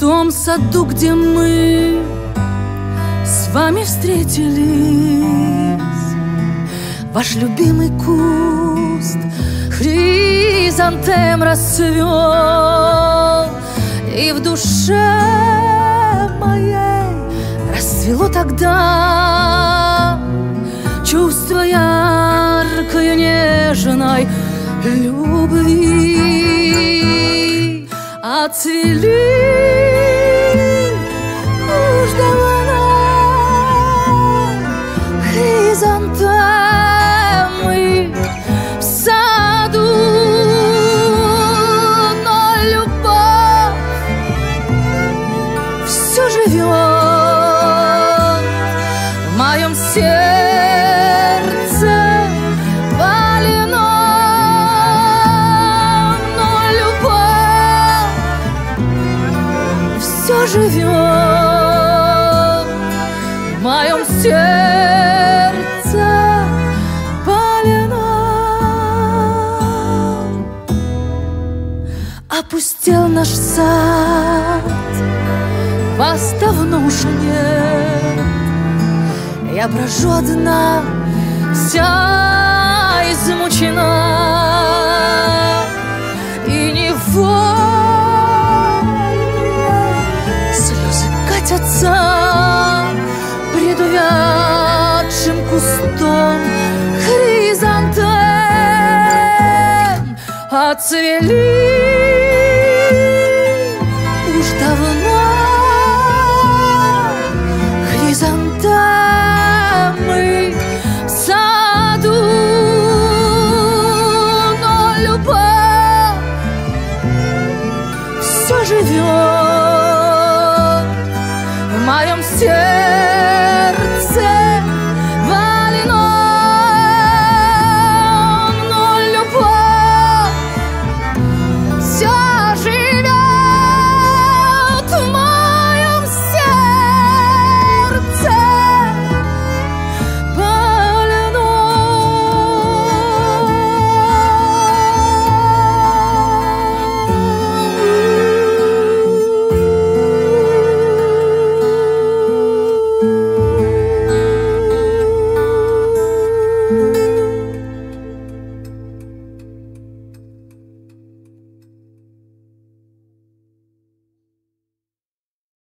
том саду, где мы с вами встретились, ваш любимый куст хризантем расцвел, и в душе моей расцвело тогда чувство яркой, нежной любви. Отцвели уж давно хризантемы в саду, но любовь все живет в моем сердце валено, но любовь все живет в моем сердце валено. Опустел наш сад, вас давно уж нет. Я брожу одна, вся измучена, и невольно слезы катятся пред увядшим кустом хризантем. Отцвели уж давно хризантемы в саду, но любовь все живет в моем сердце